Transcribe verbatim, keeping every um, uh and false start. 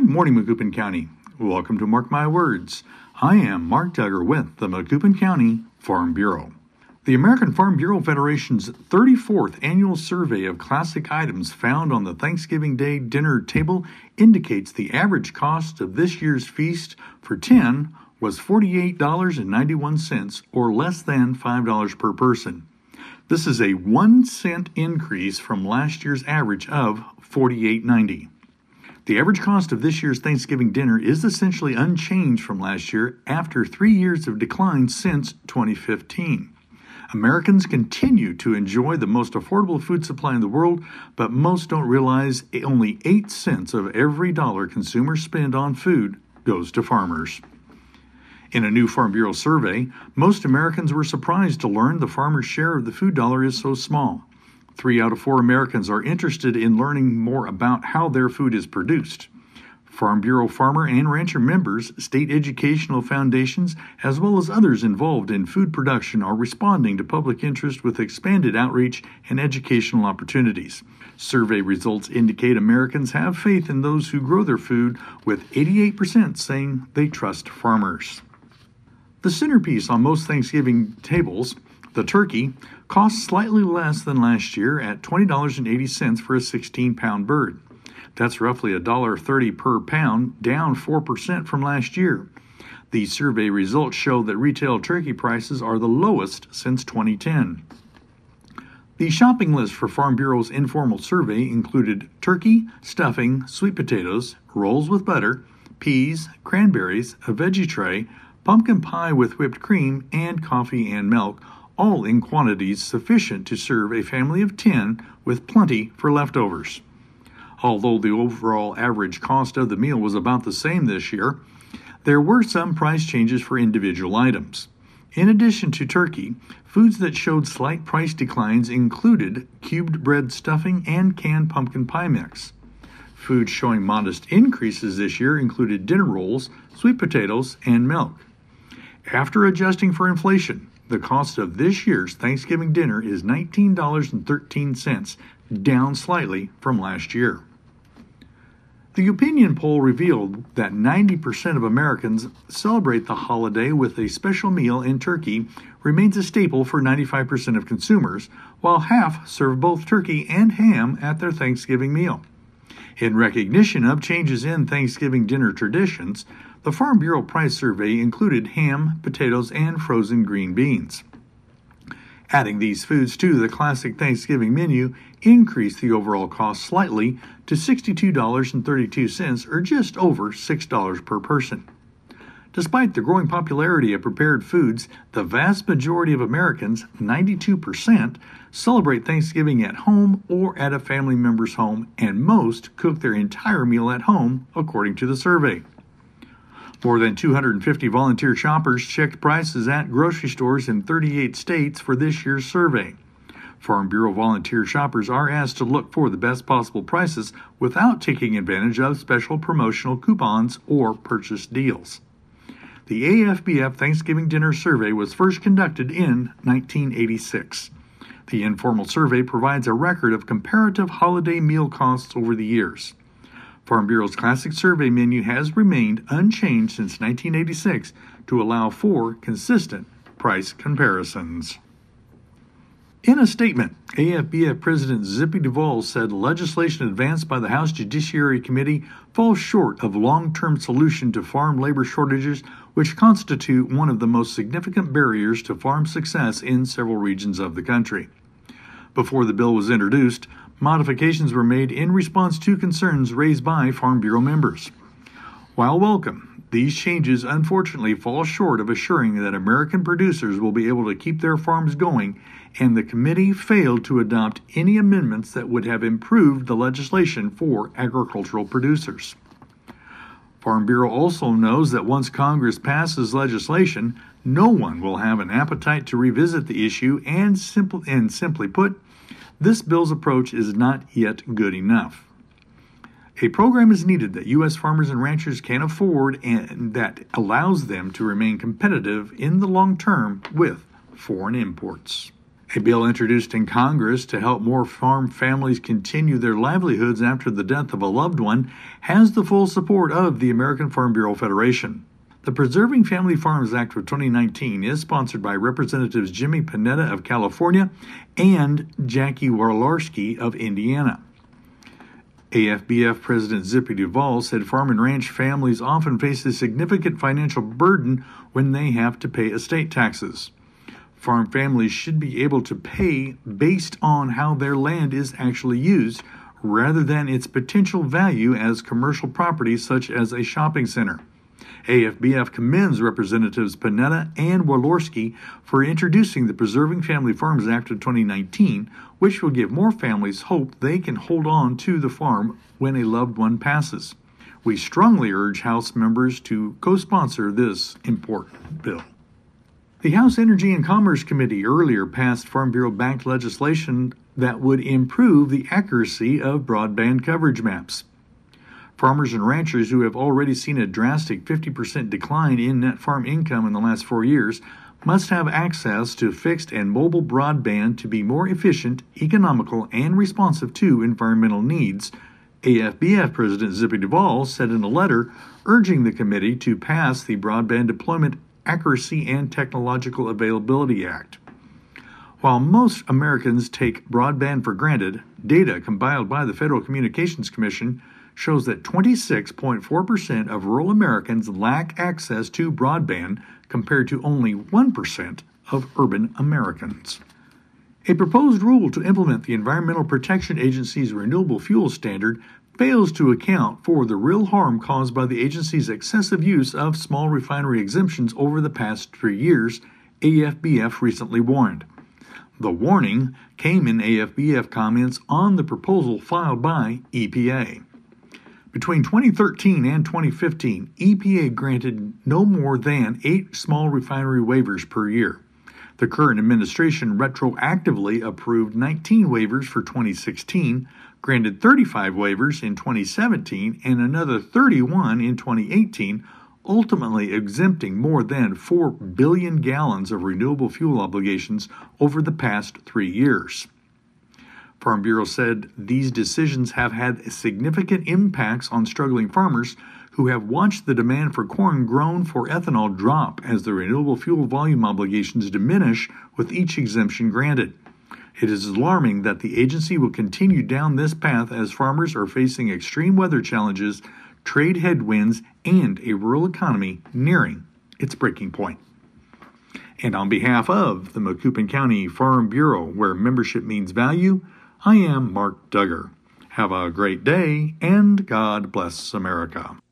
Good morning, Macoupin County. Welcome to Mark My Words. I am Mark Duggar with the Macoupin County Farm Bureau. The American Farm Bureau Federation's thirty-fourth annual survey of classic items found on the Thanksgiving Day dinner table indicates the average cost of this year's feast for ten was forty-eight dollars and ninety-one cents, or less than five dollars per person. This is a one cent increase from last year's average of forty-eight dollars and ninety cents. The average cost of this year's Thanksgiving dinner is essentially unchanged from last year after three years of decline since twenty fifteen. Americans continue to enjoy the most affordable food supply in the world, but most don't realize only eight cents of every dollar consumers spend on food goes to farmers. In a new Farm Bureau survey, most Americans were surprised to learn the farmer's share of the food dollar is so small. Three out of four Americans are interested in learning more about how their food is produced. Farm Bureau farmer and rancher members, state educational foundations, as well as others involved in food production are responding to public interest with expanded outreach and educational opportunities. Survey results indicate Americans have faith in those who grow their food, with eighty-eight percent saying they trust farmers. The centerpiece on most Thanksgiving tables, the turkey, costs slightly less than last year at twenty dollars and eighty cents for a sixteen pound bird. That's roughly one dollar and thirty cents per pound, down four percent from last year. These survey results show that retail turkey prices are the lowest since twenty ten. The shopping list for Farm Bureau's informal survey included turkey, stuffing, sweet potatoes, rolls with butter, peas, cranberries, a veggie tray, pumpkin pie with whipped cream, and coffee and milk, all in quantities sufficient to serve a family of ten with plenty for leftovers. Although the overall average cost of the meal was about the same this year, there were some price changes for individual items. In addition to turkey, foods that showed slight price declines included cubed bread stuffing and canned pumpkin pie mix. Foods showing modest increases this year included dinner rolls, sweet potatoes, and milk. After adjusting for inflation, the cost of this year's Thanksgiving dinner is nineteen dollars and thirteen cents, down slightly from last year. The opinion poll revealed that ninety percent of Americans celebrate the holiday with a special meal, and turkey remains a staple for ninety-five percent of consumers, while half serve both turkey and ham at their Thanksgiving meal. In recognition of changes in Thanksgiving dinner traditions, the Farm Bureau price survey included ham, potatoes, and frozen green beans. Adding these foods to the classic Thanksgiving menu increased the overall cost slightly to sixty-two dollars and thirty-two cents, or just over six dollars per person. Despite the growing popularity of prepared foods, the vast majority of Americans, ninety-two percent, celebrate Thanksgiving at home or at a family member's home, and most cook their entire meal at home, according to the survey. More than two hundred fifty volunteer shoppers checked prices at grocery stores in thirty-eight states for this year's survey. Farm Bureau volunteer shoppers are asked to look for the best possible prices without taking advantage of special promotional coupons or purchase deals. The A F B F Thanksgiving Dinner Survey was first conducted in nineteen eighty-six. The informal survey provides a record of comparative holiday meal costs over the years. Farm Bureau's classic survey menu has remained unchanged since nineteen eighty-six to allow for consistent price comparisons. In a statement, A F B F President Zippy Duvall said legislation advanced by the House Judiciary Committee falls short of long-term solution to farm labor shortages, which constitute one of the most significant barriers to farm success in several regions of the country. Before the bill was introduced, modifications were made in response to concerns raised by Farm Bureau members. While welcome, these changes unfortunately fall short of assuring that American producers will be able to keep their farms going, and the committee failed to adopt any amendments that would have improved the legislation for agricultural producers. Farm Bureau also knows that once Congress passes legislation, no one will have an appetite to revisit the issue, and, simple, and simply put, this bill's approach is not yet good enough. A program is needed that U S farmers and ranchers can afford and that allows them to remain competitive in the long term with foreign imports. A bill introduced in Congress to help more farm families continue their livelihoods after the death of a loved one has the full support of the American Farm Bureau Federation. The Preserving Family Farms Act of twenty nineteen is sponsored by Representatives Jimmy Panetta of California and Jackie Walorski of Indiana. A F B F President Zippy Duvall said farm and ranch families often face a significant financial burden when they have to pay estate taxes. Farm families should be able to pay based on how their land is actually used, rather than its potential value as commercial property such as a shopping center. A F B F commends Representatives Panetta and Walorski for introducing the Preserving Family Farms Act of twenty nineteen, which will give more families hope they can hold on to the farm when a loved one passes. We strongly urge House members to co-sponsor this important bill. The House Energy and Commerce Committee earlier passed Farm Bureau-backed legislation that would improve the accuracy of broadband coverage maps. Farmers and ranchers who have already seen a drastic fifty percent decline in net farm income in the last four years must have access to fixed and mobile broadband to be more efficient, economical, and responsive to environmental needs, A F B F President Zippy Duvall said in a letter urging the committee to pass the Broadband Deployment Accuracy and Technological Availability Act. While most Americans take broadband for granted, data compiled by the Federal Communications Commission shows that twenty-six point four percent of rural Americans lack access to broadband compared to only one percent of urban Americans. A proposed rule to implement the Environmental Protection Agency's renewable fuel standard fails to account for the real harm caused by the agency's excessive use of small refinery exemptions over the past three years, A F B F recently warned. The warning came in A F B F comments on the proposal filed by E P A. Between twenty thirteen and twenty fifteen, E P A granted no more than eight small refinery waivers per year. The current administration retroactively approved nineteen waivers for twenty sixteen, granted thirty-five waivers in twenty seventeen, and another thirty-one in twenty eighteen, ultimately exempting more than four billion gallons of renewable fuel obligations over the past three years. Farm Bureau said these decisions have had significant impacts on struggling farmers who have watched the demand for corn grown for ethanol drop as the renewable fuel volume obligations diminish with each exemption granted. It is alarming that the agency will continue down this path as farmers are facing extreme weather challenges, trade headwinds, and a rural economy nearing its breaking point. And on behalf of the Macoupin County Farm Bureau, where membership means value, I am Mark Duggar. Have a great day, and God bless America.